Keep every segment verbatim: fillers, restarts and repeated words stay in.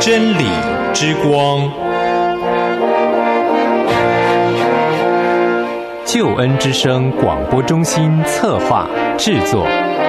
真理之光，救恩之声广播中心策划制作。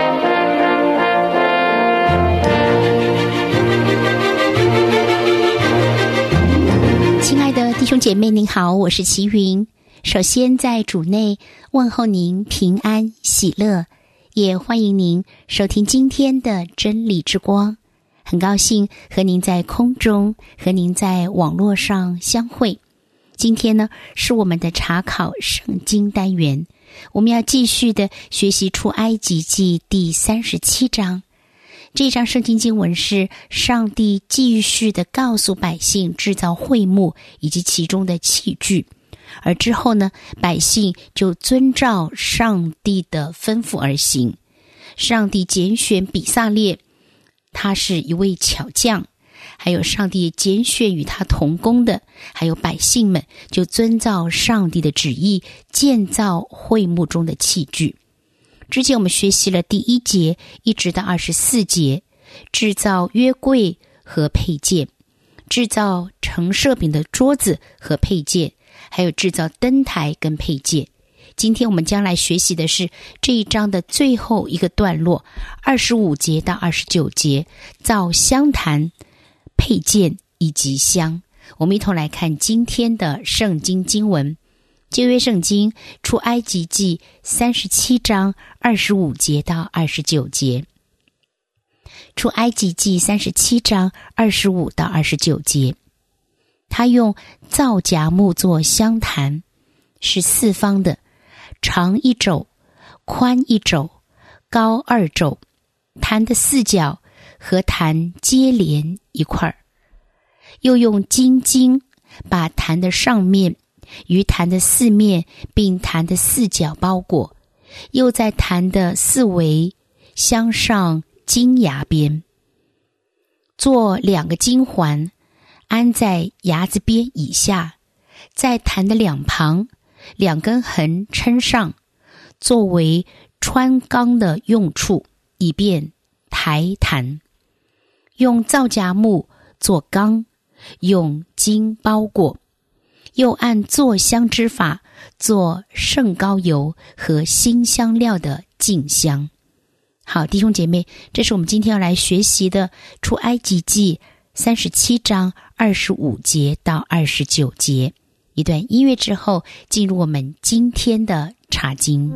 亲爱的弟兄姐妹您好，我是齐云。首先在主内问候您平安喜乐，也欢迎您收听今天的真理之光。很高兴和您在空中和您在网络上相会。今天呢是我们的查考圣经单元，我们要继续的学习出埃及记第三十七章。这章圣经经文是上帝继续的告诉百姓制造会幕以及其中的器具，而之后呢，百姓就遵照上帝的吩咐而行。上帝拣选比撒列，他是一位巧匠，还有上帝拣选与他同工的，还有百姓们就遵照上帝的旨意建造会幕中的器具。之前我们学习了第一节一直到二十四节，制造约柜和配件，制造盛设饼的桌子和配件，还有制造灯台跟配件。今天我们将来学习的是这一章的最后一个段落，二十五节到二十九节，造香坛、配件以及香。我们一同来看今天的圣经经文，旧约圣经出埃及记三十七章二十五节到二十九节。出埃及记三十七章二十五到二十九节，他用皂荚木做香坛，是四方的，长一肘，宽一肘，高二肘，坛的四角和坛接连一块儿。又用金经把坛的上面与坛的四面并坛的四角包裹，又在坛的四围镶上金牙边，做两个金环，安在牙子边以下，在坛的两旁两根横撑上，作为穿钢的用处，以便抬坛。用皂荚木做钢，用金包裹，又按做香之法做圣膏油和辛香料的净香。好，弟兄姐妹，这是我们今天要来学习的出埃及记三十七章二十五节到二十九节。一段音乐之后，进入我们今天的查经。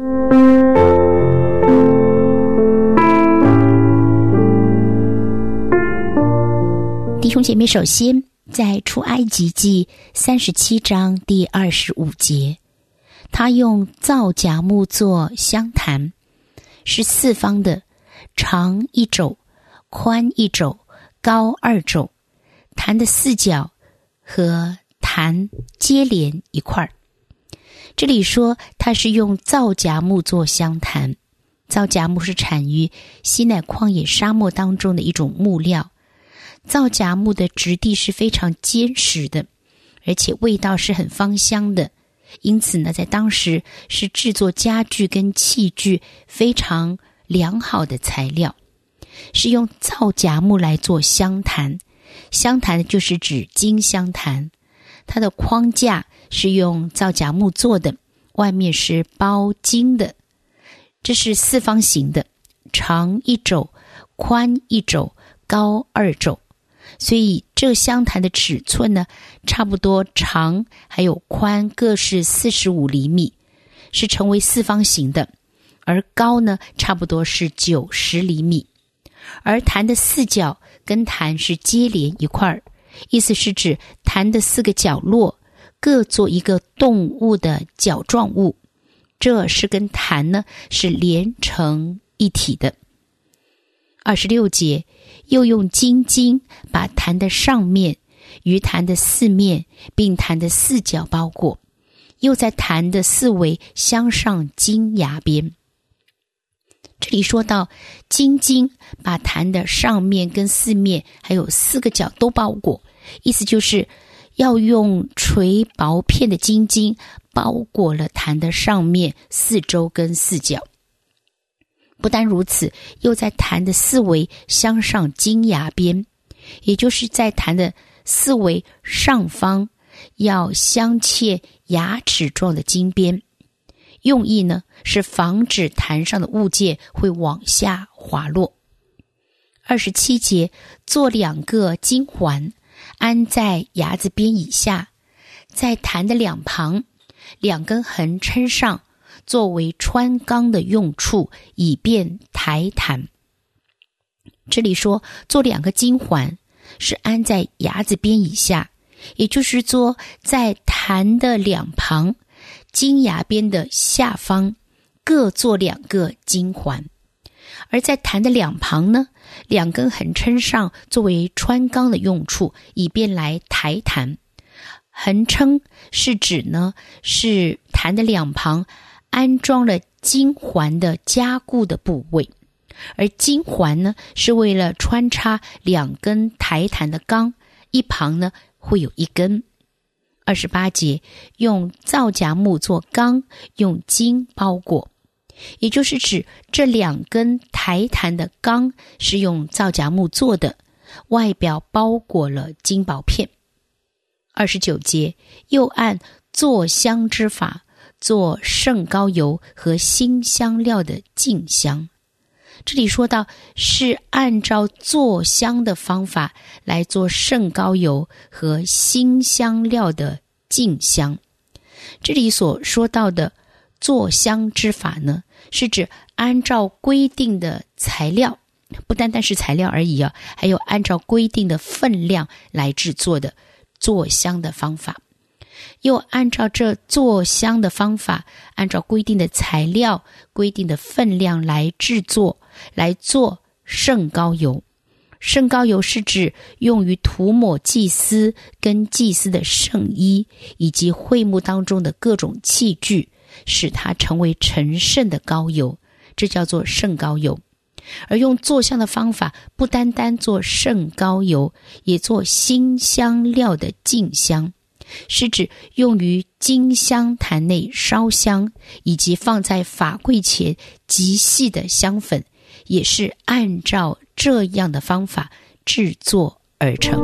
弟兄姐妹，首先在出埃及记三十七章第二十五节，他用皂荚木做香坛，是四方的，长一肘，宽一肘，高二肘，坛的四角和坛接连一块儿。这里说它是用皂荚木做香坛，皂荚木是产于西乃旷野沙漠当中的一种木料。皂荚木的质地是非常坚实的，而且味道是很芳香的，因此呢，在当时是制作家具跟器具非常良好的材料，是用皂荚木来做香坛。香坛就是指金香坛，它的框架是用皂荚木做的，外面是包金的。这是四方形的，长一肘，宽一肘，高二肘。所以这香坛的尺寸呢，差不多长还有宽各是四十五厘米，是成为四方形的，而高呢差不多是九十厘米。而坛的四角跟坛是接连一块儿，意思是指坛的四个角落各做一个动物的角状物，这是跟坛呢是连成一体的。二十六节，又用金经把坛的上面与坛的四面并坛的四角包裹，又在坛的四围镶上金牙边。这里说到金经把坛的上面跟四面还有四个角都包裹，意思就是要用垂薄片的金经包裹了坛的上面、四周跟四角。不单如此，又在坛的四围镶上金牙边， 也就是在坛的四围上方要镶嵌牙齿状的金边，用意呢是防止坛上的物件会往下滑落。二十七节，做两个金环，安在牙子边以下，在坛的两旁两根横撑上，作为穿钢的用处，以便抬坛。这里说做两个金环是安在牙子边以下，也就是说在坛的两旁金牙边的下方各做两个金环。而在坛的两旁呢，两根横撑上作为穿钢的用处，以便来抬坛。横撑是指呢是坛的两旁安装了金环的加固的部位，而金环呢是为了穿插两根抬坛的钢，一旁呢会有一根。二十八节，用皂荚木做钢，用金包裹，也就是指这两根抬坛的钢是用皂荚木做的，外表包裹了金薄片。二十九节，又按做香之法做圣膏油和辛香料的净香。这里说到是按照做香的方法来做圣膏油和辛香料的净香。这里所说到的做香之法呢，是指按照规定的材料，不单单是材料而已啊，还有按照规定的分量来制作的做香的方法。又按照这做香的方法，按照规定的材料、规定的分量来制作，来做圣膏油。圣膏油是指用于涂抹祭司跟祭司的圣衣，以及会幕当中的各种器具，使它成为成圣的膏油，这叫做圣膏油。而用做香的方法，不单单做圣膏油，也做辛香料的净香，是指用于金香坛内烧香，以及放在法柜前极细的香粉，也是按照这样的方法制作而成。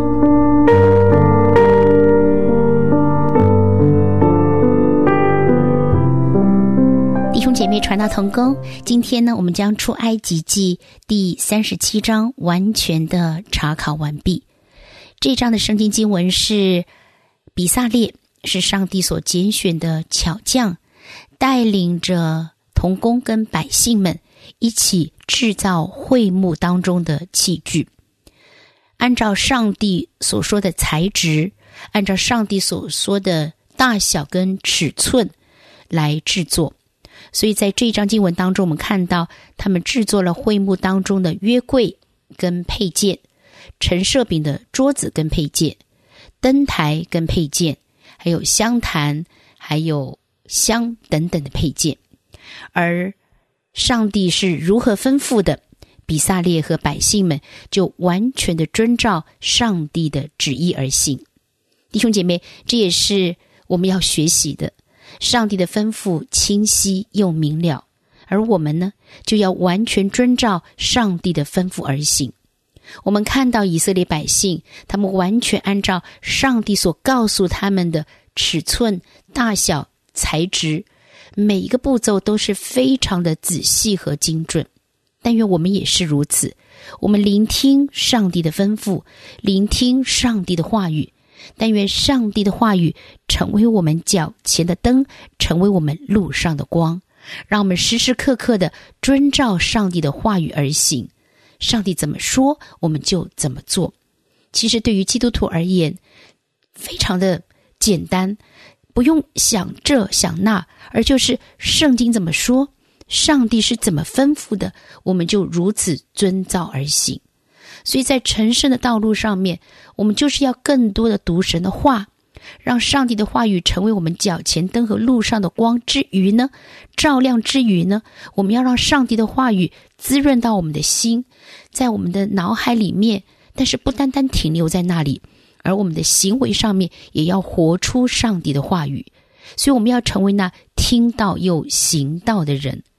弟兄姐妹，传道同工，今天呢，我们将出埃及记第三十七章完全的查考完毕。这章的圣经经文是比撒列是上帝所拣选的巧匠，带领着同工跟百姓们一起制造会幕当中的器具，按照上帝所说的材质，按照上帝所说的大小跟尺寸来制作。所以在这一章经文当中，我们看到他们制作了会幕当中的约柜跟配件，陈设饼的桌子跟配件，灯台跟配件，还有香坛，还有香等等的配件。而上帝是如何吩咐的，比撒列和百姓们就完全的遵照上帝的旨意而行。弟兄姐妹，这也是我们要学习的。上帝的吩咐清晰又明了，而我们呢，就要完全遵照上帝的吩咐而行。我们看到以色列百姓，他们完全按照上帝所告诉他们的尺寸、大小、材质，每一个步骤都是非常的仔细和精准。但愿我们也是如此，我们聆听上帝的吩咐，聆听上帝的话语，但愿上帝的话语成为我们脚前的灯，成为我们路上的光，让我们时时刻刻的遵照上帝的话语而行。上帝怎么说，我们就怎么做。其实对于基督徒而言，非常的简单，不用想这想那，而就是圣经怎么说，上帝是怎么吩咐的，我们就如此遵照而行。所以在成圣的道路上面，我们就是要更多的读神的话，让上帝的话语成为我们脚前灯和路上的光之余呢，照亮之余呢，我们要让上帝的话语滋润到我们的心，在我们的脑海里面，但是不单单停留在那里，而我们的行为上面也要活出上帝的话语。所以我们要成为那听到又行道的人。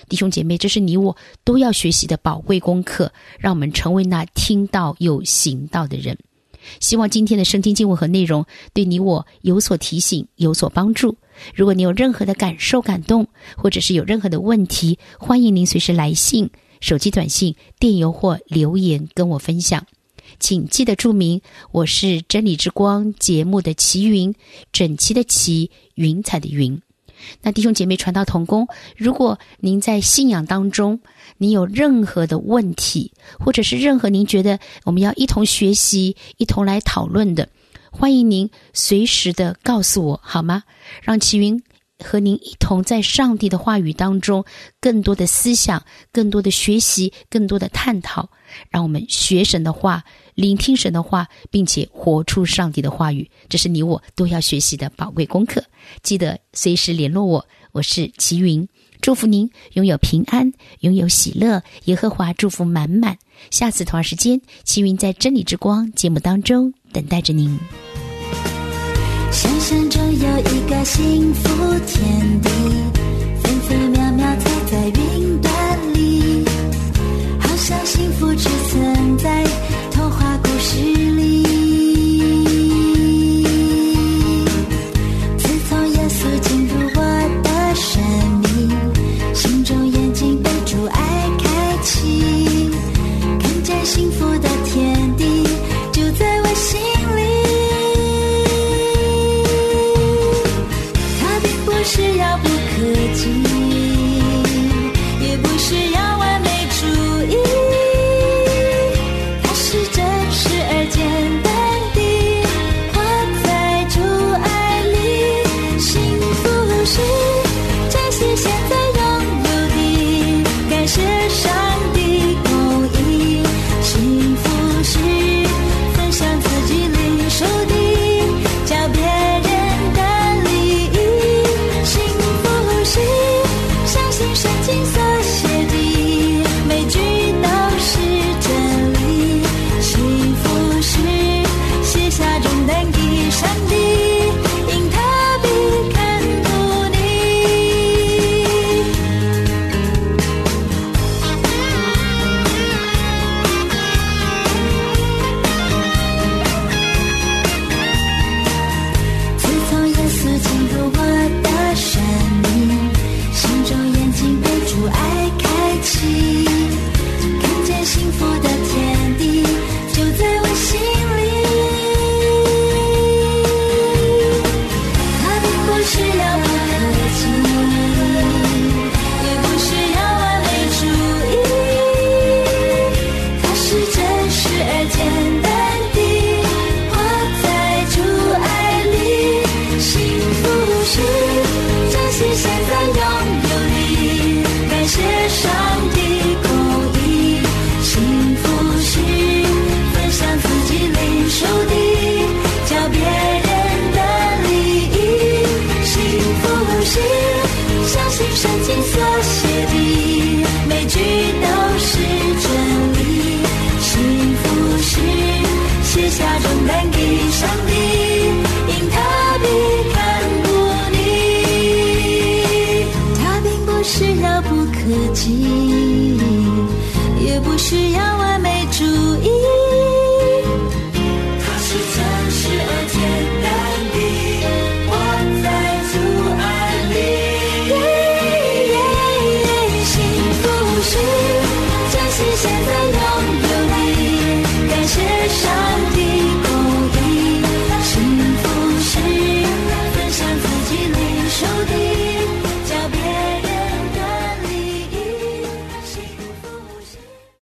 弟兄姐妹，这是你我都要学习的宝贵功课，让我们成为那听到又行道的人。希望今天的圣经经文和内容对你我有所提醒，有所帮助。如果你有任何的感受感动，或者是有任何的问题，欢迎您随时来信、手机短信、电邮或留言跟我分享。请记得注明我是真理之光节目的齐云，整齐的齐，云彩的云。那弟兄姐妹传道同工，如果您在信仰当中你有任何的问题，或者是任何您觉得我们要一同学习一同来讨论的，欢迎您随时的告诉我好吗？让齐云和您一同在上帝的话语当中更多的思想，更多的学习，更多的探讨，让我们学神的话，聆听神的话，并且活出上帝的话语，这是你我都要学习的宝贵功课。记得随时联络我，我是齐云，祝福您拥有平安，拥有喜乐，耶和华祝福满满。下次同样时间，齐云在真理之光节目当中等待着您。 想象中有一个幸福天地，分分秒秒踩在云端里，好像幸福只存在童话故事里。自从耶稣进入我的生命，心中眼睛被主爱开启，看见幸福的天地就在我心里。不是遥不可及，也不是要完美主义，它是真实而简单地活在主爱里。幸福是珍惜现在拥有的，感谢上帝公义。幸福是分享自己领受的，叫别人圣经所写的每句都是真理，幸福是卸下重担给上帝，因他必看顾你。自从耶稣进入我的生命，心中眼睛被主爱开启，看见幸福的天地就在我心里。它并不是遥不可及，也不是要完美主义，它是真实而简单地活在主爱里。幸福是珍惜现在拥有的，感谢上帝公义。幸福是分享自己领受的，叫别人的利益。幸福是相信圣经所写的每句都是真理。幸福是卸下重担给上帝，因他必看顾你。他并不是遥不可及，也不是要